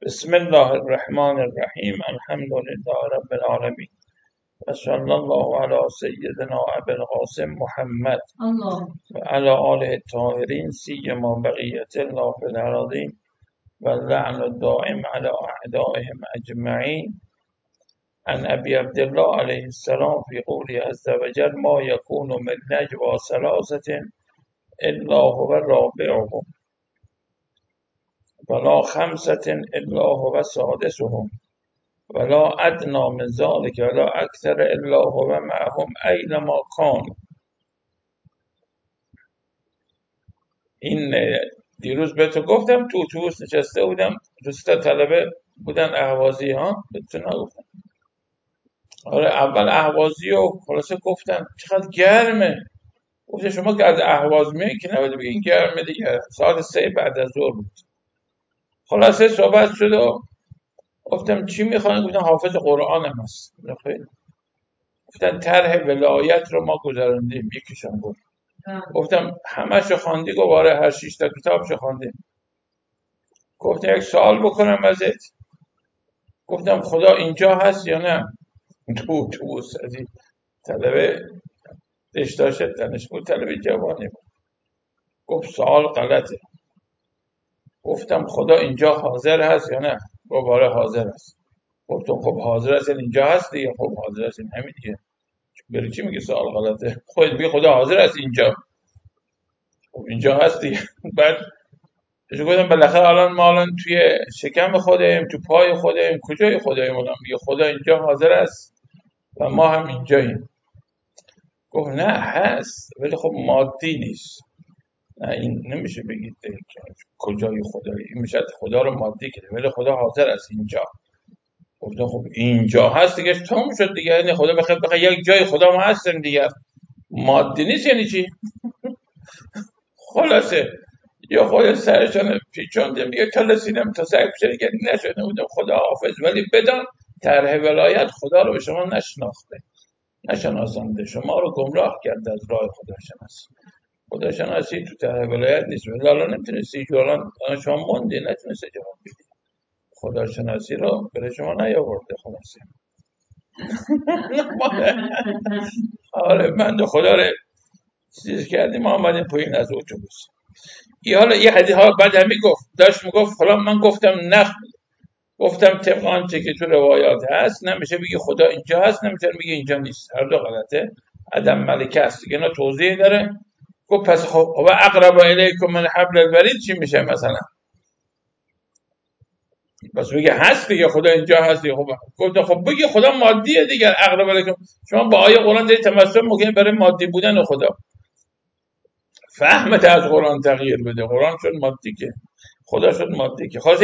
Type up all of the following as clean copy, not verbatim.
بسم الله الرحمن الرحیم. الحمد لله رب العالمین و صلی الله علی سیدنا ابی القاسم محمد و علی آله الطاهرین سیما بقیت الله فی الارضین و اللعن الدائم علی اعدائهم اجمعین. عن ابی عبدالله علیه السلام فی قوله عز وجل ما یکون من نجوى ثلاثة الا هو رابعهم ولا خمسة الا هو سادسهم ولا ادنی من ذلك ولا اکثر الا هو معهم اینما کانوا. این دیروز بهتون گفتم، تو اتوبوس نشسته بودم، دوستا طلبه بودن اهوازی ها، بهتون نگفتم؟ آره، اول اهوازی و خلاصه گفتن چقدر گرمه. گفته شما که از اهواز میایین که نباید بگین گرمه دیگه. ساعت 3 بعد از ظهر بود. خلاصه صحبت شد و گفتم چی میخواین؟ گفتن حافظ قرآن هم هست. گفتن طرح ولایت رو ما گذراندیم. یکیشون گفت. گفتم همه‌شو خواندی؟ گفت آره، هر 6 تا کتابشو خواندیم. گفتم یک سوال بکنم ازت. گفتم خدا اینجا هست یا نه؟ تو اتوبوس از این طلبه دشتاش دانشگاه طلبه جوانی بود. گفت سوال غلطه. گفتم خدا اینجا حاضر هست یا نه؟ گفت آره حاضر هست. گفتم خب حاضر هست اینجا هست دیگه. خب حاضر هست همین دیگه. بری چی میگه سوال غلطه؟ خودت میگه خدا حاضر هست اینجا. خب اینجا هست دیگه. بعد گفتم بالاخره الان توی شکم خودیم، تو پای خودیم، کجای خداییم؟ الان میگه خدا اینجا حاضر است و ما هم اینجاییم. گفت نه هست ولی خب مادی نیست. نه این نمیشه بگید کجای خدایی، این میشه خدا رو مادی کرده ولی خدا حاضر است اینجا. گفتم خب اینجا هست دیگه، تموم شد دیگه. یعنی خدا بخواد یک جای خدا ما هستیم دیگه، مادی نیست یعنی چی؟ خلاصه یا خود سرشان پیچوندم دیگه، تلسیدم تا سر پیچه دیگه نشده بودم. خدا حافظ. ولی بدان طرح ولایت خدا رو به شما نشناسانده، شما رو گمراه کرده از راه خداشناسی تو طرح ولایت نیست. ولی الان نمیتونستی که الان شما موندی، نتونستی جواب بدی. خداشناسی رو برای شما نیاورده. خلاصه آره بنده خدا رو چیز کردیم، ما آمدیم پایین از اتوبوس. حالا یه حدیث ها بعد همین داشت میگفت فلان، من گفتم نه، گفتم طبق آنچه که تو روایات هست نمیشه بگی خدا اینجا هست، نمیتونه بگی اینجا نیست، هر دو غلطه. عدم ملکه است دیگه. اینا توضیح داره. گفت پس خب و اقرب الیکم من حبل الورید چی میشه مثلا؟ پس بگی هست دیگه، خدا اینجا هست دیگه. گفت خب بگی خدا مادیه دیگه. اقرب الیکم، شما با آیه قرآن دارید تمسک میکنید برای مادی بودن خدا. فهمت از قرآن تغییر بده. قرآن شد مادی که، خدا شد مادی که. خاصه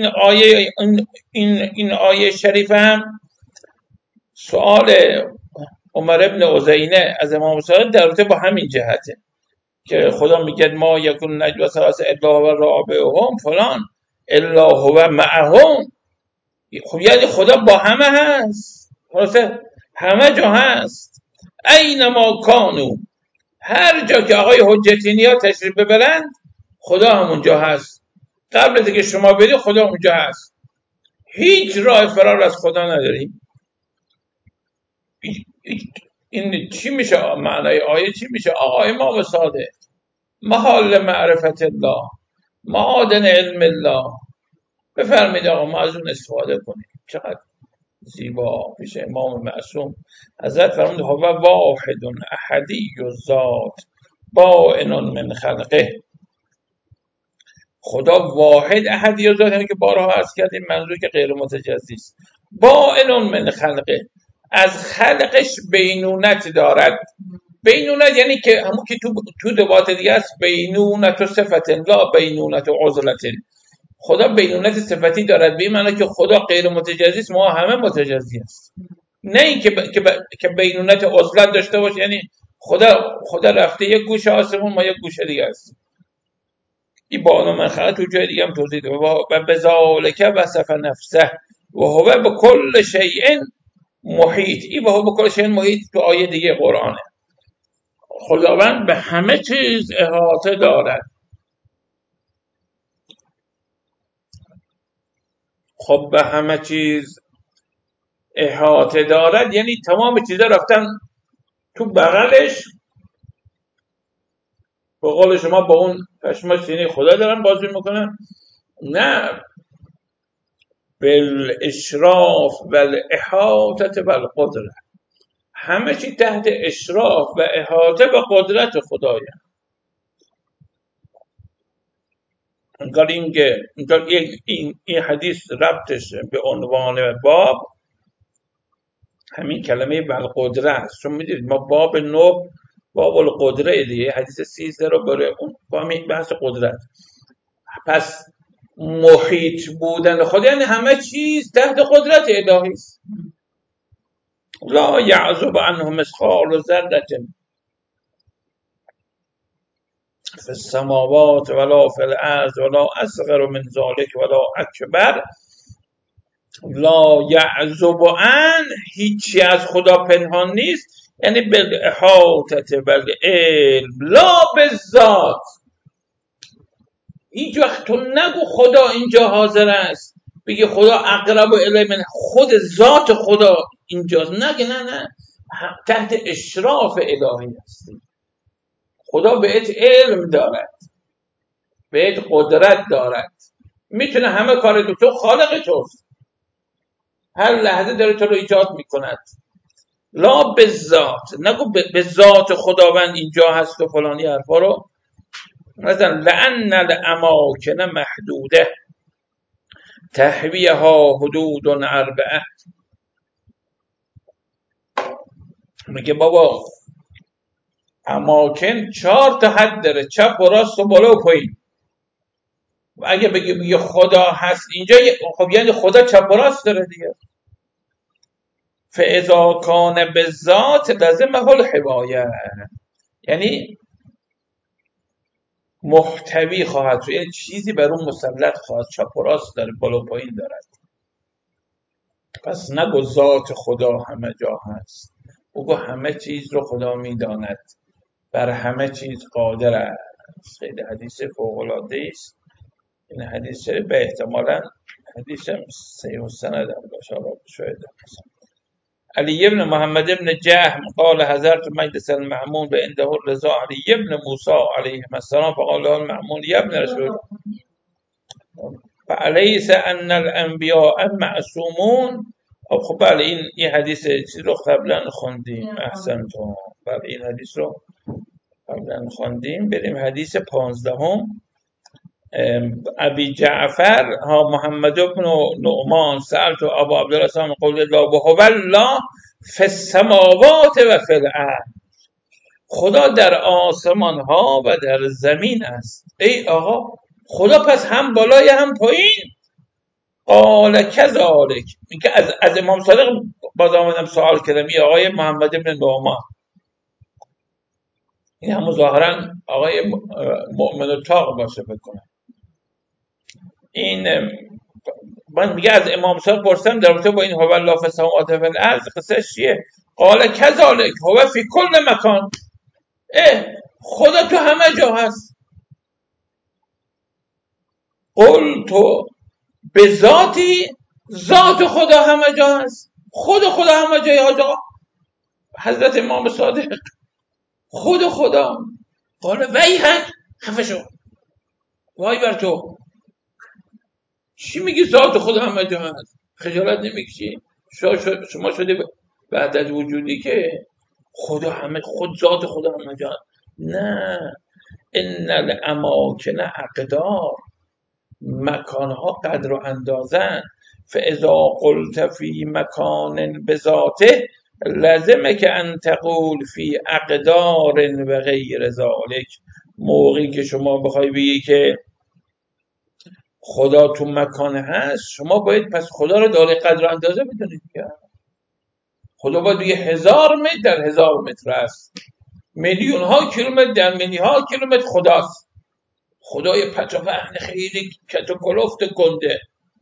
این آیه شریف هم سوال عمر ابن عزینه از امام صادق در رابطه با همین جهته که خدا میگه ما یکون نجوا ثلاثه الا هو رابعهم فلان الا هو معهم. خب یعنی خدا با همه هست. خلاصه همه جا هست. اینما کانوا، هر جا که آقای حجتینی ها تشریف ببرند خدا همونجا هست. قبل از اینکه شما برید خدا اونجا هست. هیچ راه فرار از خدا نداریم. این چی میشه؟ معنای آیه چی میشه؟ آقا امام صادق محال معرفت الله، معادن علم الله. بفرمایید آقا ما از اون استفاده کنیم. چقدر زیبا پیش امام معصوم حضرت فرمود هو واحد احدی الذات بائن من خلقه. خدا واحد احدی الذات، یعنی که بارها عرض کردیم منظور که غیر متجزی است. بائن من خلقه، از خلقش بینونت دارد. بینونت یعنی که همون که تو لغات دیگه است، بینونت و صفت لا بینونت و عضلت. خدا بینونت صفتی دارد، به این معنی که خدا غیر متجزی است، ما همه متجزی است. نه این که بینونت عضلت داشته باشه، یعنی خدا رفته یک گوشه آسمون، ما یک گوشه دیگه است. این با اون منخلق تو جای دیگه هم توضیح داده و بذالک وصف نفسه و هو بكل شیء محیط. این و هو بكل شیء محیط تو آیه دیگه قرآنه. خداوند به همه چیز احاطه دارد. خب به همه چیز احاطه دارد، یعنی تمام چیزا رفتن تو بغلش، به قول شما با اون پشما سینه خدا دارن بازی میکنن. نه، بالاشراف و الاحاطه و القدره، همه چی تحت اشراف و احاطه و قدرت خدایه. انگار این حدیث ربطش به عنوان باب همین کلمه بالقدره است، چون میدونید ما باب 9 باب القدره دیگه، حدیث 13 رو برای اون با بحث قدرت. پس محیط بودن خدا یعنی همه چیز تحت قدرت الهی است. لا یعزب عنه مثقال ذره فی السماوات ولا فی الارض ولا اصغر من ذلک ولا اکبر. لا یعزب عن، هیچی از خدا پنهان نیست، یعنی بالاحاطه بالعلم لا بالذات. هیچ وقت تو نگو خدا اینجا حاضر است، بگی خدا اقرب الی من، خود ذات خدا اینجاست، نگه نه، تحت اشراف الهی هستی. خدا بهت علم دارد، بهت قدرت دارد، میتونه همه کار تو خالق توست، هر لحظه داره تو رو ایجاد میکند. لا به ذات، نگو به ذات خداوند اینجا هست و فلانی حرفا رو. مثلا لأن الاماکن محدوده تحویها حدود اربعه، میگه بابا اماکن 4 تا حد داره، چپ و راست و بالا و پایین. و اگه بگی خدا هست اینجا، خب یعنی خدا چپ و راست داره دیگه. فاذا کان بالذات لازمه الحمایه، یعنی محتوی خواهد شد، یعنی چیزی بر اون مسلط خواهد، چپ و راست داره، بالا و پایین دارد. پس نگو ذات خدا همه جا هست، بگو همه چیز رو خدا میداند، بر همه چیز قادر است. خیلی حدیث فوق العاده است این حدیث، به احتمالاً حدیث صحیح السند هم باشه، شاید علی ابن محمد ابن جهم قال حضرت مجلس المأمون بعنده رضا علی ابن موسی علیه السلام فقال له المأمون یا ابن رسول فعلیس ان الانبیاء معصومون. خب بله این حدیث چیز رو قبلا خوندیم، احسنتم، بله این حدیث رو قبلا خوندیم. بریم حدیث 15. ابی جعفر ها محمد بن نعمان سألت ابو عبدالرحمن قول الله وهو الله فی السماوات و فی الارض، خدا در آسمان ها و در زمین است. ای آقا خدا پس هم بالای هم پایین؟ قال کذالک. میگه از امام صادق باز آمدم سوال کردم، ای آقای محمد بن نعمان، این هم ظاهرا آقای مؤمن الطاق باشه بکنم، این من میگه از امام صادق پرسیدم در رابطه با این هو الله فی السماوات و فی الارض قصه چیه؟ قال کذالک هو فی کل مکان. خدا تو همه جا هست. قلت به ذاتی، ذات خدا همه جا هست، خدا همه جای آقا حضرت امام صادق، خدا. قال ویحک، خفه شو، وای بر تو، چی میگی ذات خدا همه جا هست؟ خجالت نمیکشی؟ شما شده بعد از وجودی که خود ذات خدا همه جا هست. نه، ان الاماکن اقدار، مکانها قدر و اندازن. فاذا قلت فی مکان بذاته لازمه که ان تقول فی اقدار و غیر ذالک. موقعی که شما بخوای بگی که خدا تو مکان هست، شما باید پس خدا رو داره قدر و اندازه بدونید که خدا باید بگه 1000 متر در 1000 متر است، میلیون ها کیلومتر در میلیون ها کیلومتر خداست. خدای پتافهن خیلی کت و کلفت گنده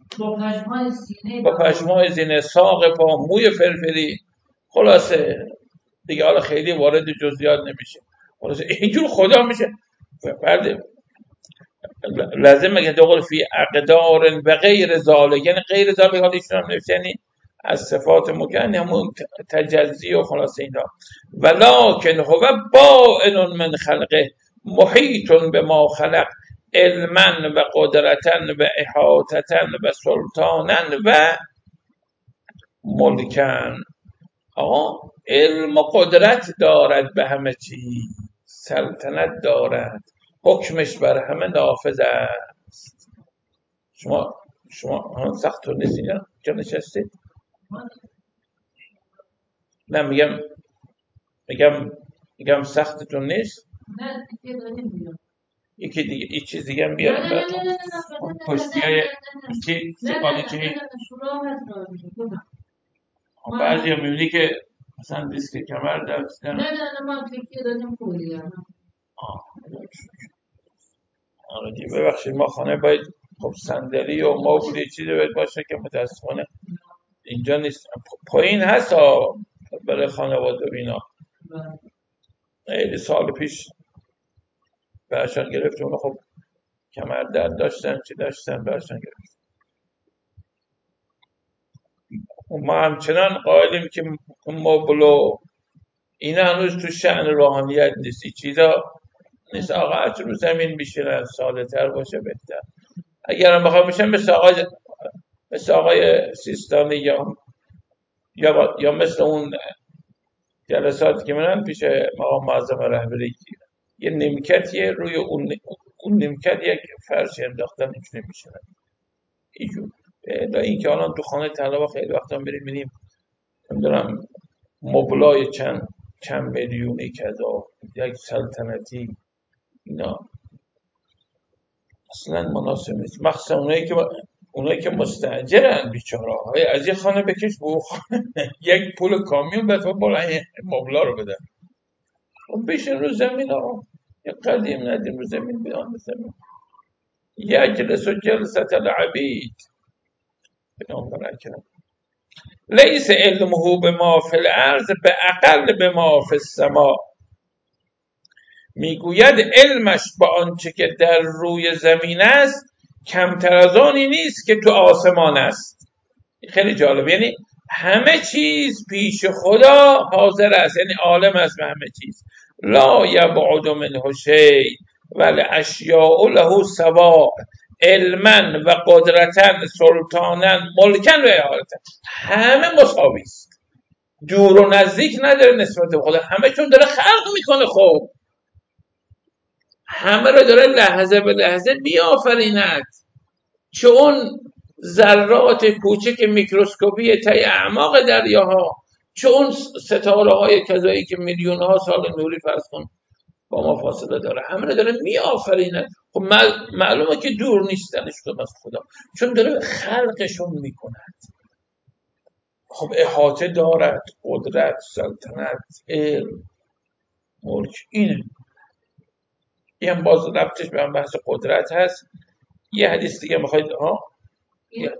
با پشمای سینه، ساق پا، موی فرفری، خلاصه دیگه حالا خیلی وارد جزئیات نمیشه. خلاصه اینجور خدا میشه. بله لازم که دوغل فی اقدار و غیر ذالک، یعنی غیر ذالک حالا ایشون هم نوشته، یعنی از صفات مکن همون تجزی و خلاص اینا. ولکن هو بائن من خلقه محیط به ما خلق علما و قدرتا و احاطتا و سلطانا و ملکن. آقا علم و قدرت دارد به همه چیز، سلطنت دارد، حکمش بر همه نافذ است. شما سختون نیست اینجا نشستید؟ نه میگم سختتون نیست؟ نه دیگه داریم بیان یکی دیگه یک چیز دیگه هم بیارم براتون. پشتی های چی سوالی چی بعضی هم میبینی که مثلا دیسک کمر داشتن. نه ما تکیه دادیم خوبی آره دیگه ببخشید ما خانه باید خب صندلی و مبل چیزی باید باشه که متاسفانه اینجا نیست. پایین هست برای خانواده و اینا. خیلی سال پیش برشان گرفتیم اونو، خب کمر درد داشتن چی داشتن برشان گرفت. ما همچنان قائلیم که مبل و اینا هنوز تو شأن روحانیت نیست، این چیزا نیست. آقا هرچی رو زمین میشینن ساده تر باشه بهتر. اگر هم بخواه میشن مثل آقای سیستانی یا مثل اون جلساتی که منن پیش مقام معظم رهبری یه نیمکتیه، روی اون نیمکت یک فرش انداختن اینجوری میشنن اینجور. این که الان تو خانه طلبا خیلی وقتا میریم میبینیم نمیدونم مبلای چند میلیونی کذا یک سلطنتی، اینا اصلا مناسب نیست. مخصوصا اونایی که مستاجرن بیچاره های از یه خانه بکش به اون خانه یک پول کامیون بفر بالا این مبلا رو بدن. خب بشین رو زمین آقا، یه قدیم ندیم رو زمین بیان زمین. یجلس و جلست العبید. پیامبر اکرم لیس علمه به ما فی الارض به اقل به ما فی السما. میگوید علمش با آنچه که در روی زمین است کمتر از آنی نیست که تو آسمان است. خیلی جالب، یعنی همه چیز پیش خدا حاضر است، یعنی عالم است به همه چیز. لا یبعد منه شیء والاشیاء له سواء علما و قدرتا سلطانا ملکا و احاطه. همه مساوی است، دور و نزدیک نداره نسبت به خدا، همه چون داره خلق میکنه. خب همه رو داره لحظه به لحظه بیافریند. چه اون ذرات کوچک میکروسکوپی تای اعماق دریاها، چه اون ستاره های کذایی که میلیون ها سال نوری فرض کن با ما فاصله داره، همه رو داره میآفرینه. خب معلومه که دور نیستنش از خدا، چون داره خلقشون میکند. خب احاطه دارد، قدرت، سلطنت، علم، ملک. اینه این هم باز ربطش به هم بحث قدرت هست. یه حدیث دیگه میخواید یه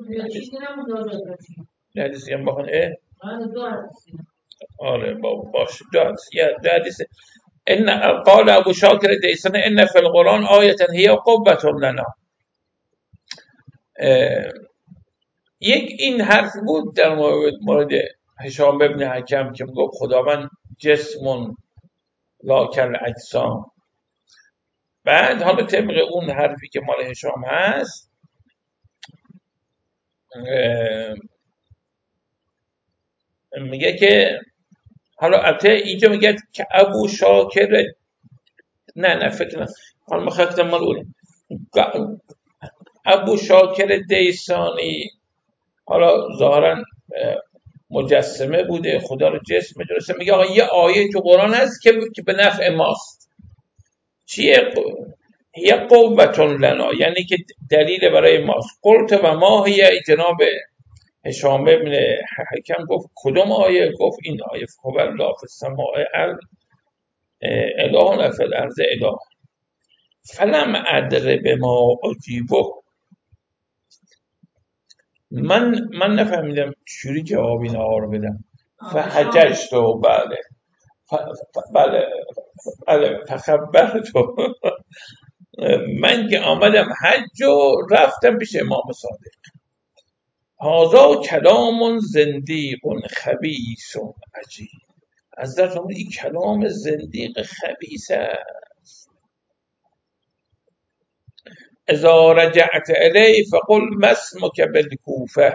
حدیث دیگه بخون. آره باشه دو حدیث. ان قال ابو شاکر دیسانی ان فی القرآن آیه هی قوة لنا. یک این حرف بود در مورد هشام ابن حکم که میگفت خداوند جسم لا کل اجسام. بعد حالا طبق اون حرفی که مال هشام هست میگه که حالا البته اینجا میگه که ابو شاکر نه فکر نکنم حالا مخاطب مال اونه ابو شاکر دیسانی حالا ظاهرا مجسمه بوده، خدا رو جسم میدونسته. میگه آقا یه آیه تو قرآن هست که به نفع ماست. چیه؟ یه قوة لنا، یعنی که دلیل برای ماست. قلت و ما هی جناب هشام ابن حکم گفت کدوم آیه؟ گفت این آیه هو الله فی السماء اله فی الارض اله. فلم ادر بما اجیبه. من نفهمیدم چوری جواب این آقا رو بدم. فحججت بله فخبرت من که آمدم حج و رفتم پیش امام صادق. هذا کلام زندیق خبیث عجیب. حضرت فرمود این کلام زندیق خبیث است. اذا رجعت الی فقل ما اسمک بالکوفه.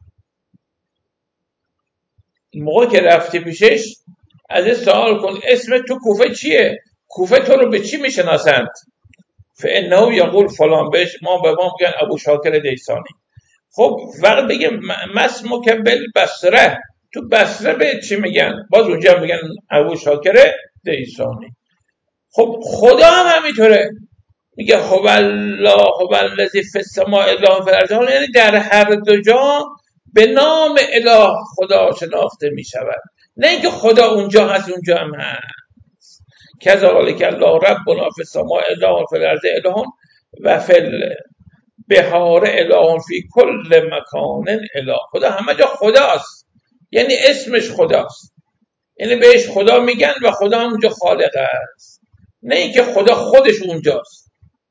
موقع که رفتی پیشش از این سوال کن اسم تو کوفه چیه؟ کوفه تو رو به چی میشناسند؟ فانه یقول فلان. بهش ما به ما میگن ابو شاکر دیسانی. خب فقط بگه ما اسمک بالبصره. تو بصره به چی میگن؟ باز اونجا میگن ابو شاکر دیسانی. خب خدا هم همینطوره، میگه هو الله هو الذی فی السماء اله فی الارض. یعنی در هر دو جا به نام اله خدا شناخته میشود، نه اینکه خدا اونجا هست اونجا هم هست. کذالک الله ربنا فی السماء اله فی الارض اله و فی البحار اله فی کل مکان اله. خدا همه جا خداست، یعنی اسمش خداست، یعنی بهش خدا میگن و خدا هم اونجا خالق است، نه اینکه خدا خودش اونجاست.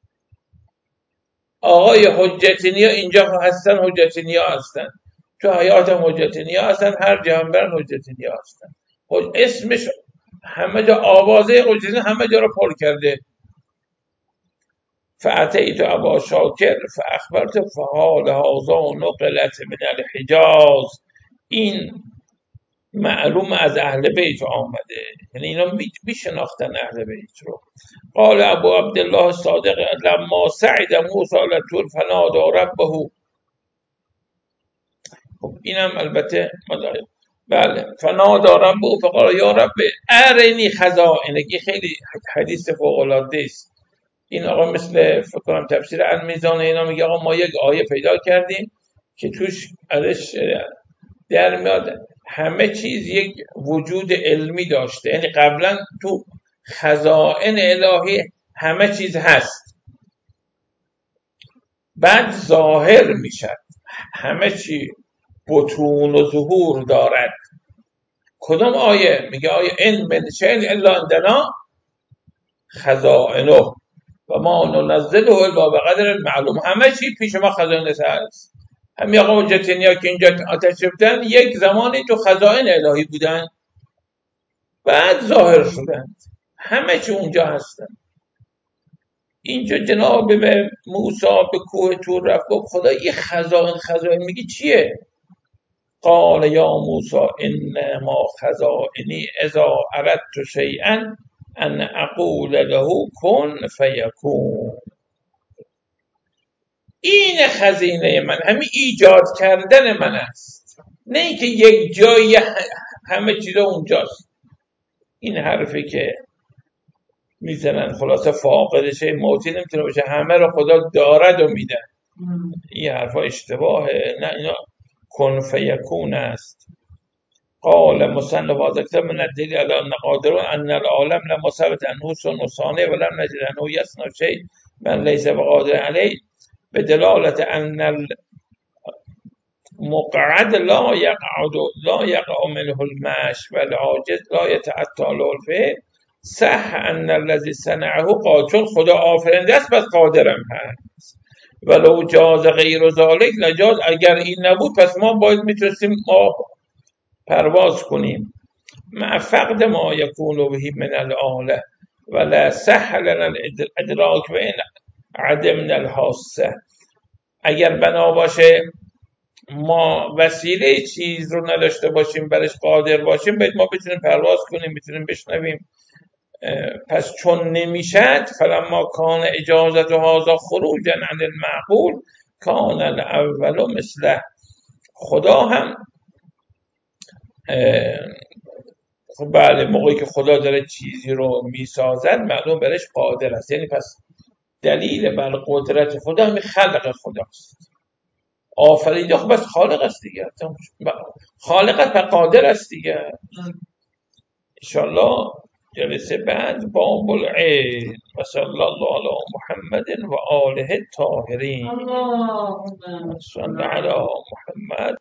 آقای حجتی نیا اینجا هستن، حجتی نیا هستن، تو حیات هم حجتی نیا هستن، هر جا هم برن حجتی نیا هستن. اسمش همه جا، آوازه حجتی نیا همه جا رو پر کرده. فاتیت ابا شاکر فاخبرت فحال هذا نقلت من الحجاز. این معلوم از اهل بیت آمده، یعنی اینا میشناختن اهل بیت رو. قال ابو عبدالله صادق لما سعد موسی لطول فنادى ربه. خب اینم البته بله. فنادى ربه فقال یا رب ارنی خزائنک. خیلی حدیث فوق العاده است. این آقا مثل فکر کنم تفسیر المیزان اینا میگه آقا ما یک آیه پیدا کردیم که توش ازش در میاد همه چیز یک وجود علمی داشته، یعنی قبلا تو خزائن الهی همه چیز هست، بعد ظاهر میشد، همه چی بطون و ظهور دارد. کدام آیه؟ میگه آیه ان من شیء الا عندنا خزائنه و ما ننزله الا بقدر معلوم. همه چی پیش ما خزانه هست. همین آقا حجتینیا که اینجا آتش رفتن یک زمانی تو خزائن الهی بودن، بعد ظاهر شدن، همه چی اونجا هستن. اینجا جناب موسی به کوه طور رفت، گفت خدا یه خزائن میگی چیه؟ قال یا موسی انما خزائنی اذا اردت شیئا ان اقول له کن فیکون. این خزینه من، همین ایجاد کردن من است، نه اینکه یک جایی همه چیز اونجاست. این حرفی که میزنن خلاصه فاقدشه موتی نمیتونه باشه، همه رو خدا دارد و میده. این حرفا اشتباهه، نه اینا کن فیکون است. قال مصنف هذا من الدلیل علی ان قادر ان العالم لما ثبت انه صنع صانع ولم نجد انه یصنع شیء من لیس بقادر علیه به دلالت ان المقعد لا یقع منه المشی و العاجز لا یتأتی له الفعل صح ان الذی صنعه قادر. چون خدا آفرینده است پس قادرم هست. ولو جاز غیر ذلک لجاز. اگر این نبود پس ما باید میتونستیم ما پرواز کنیم. مع فقد ما یکون به من الآله ولا صح لنا الادراک و این عدمنا الحاسه. اگر بنا باشه ما وسیله چیز رو نداشته باشیم برش قادر باشیم، باید ما بتونیم پرواز کنیم، بتونیم بشنویم. پس چون نمیشد فلما کان اجازت هذا خروجا عن المعقول کان الاول مثله. خدا هم خب بله، موقعی که خدا داره چیزی رو میسازد معلوم برش قادر است، یعنی پس دلیل بر قدرت خدا همین خلق خداست. آفریده خب بس خالق است دیگه، خالق است و قادر است دیگه. انشالله جلسه بعد باب العلم و صلی الله علی محمد و آله الطاهرین. صلی علی محمد.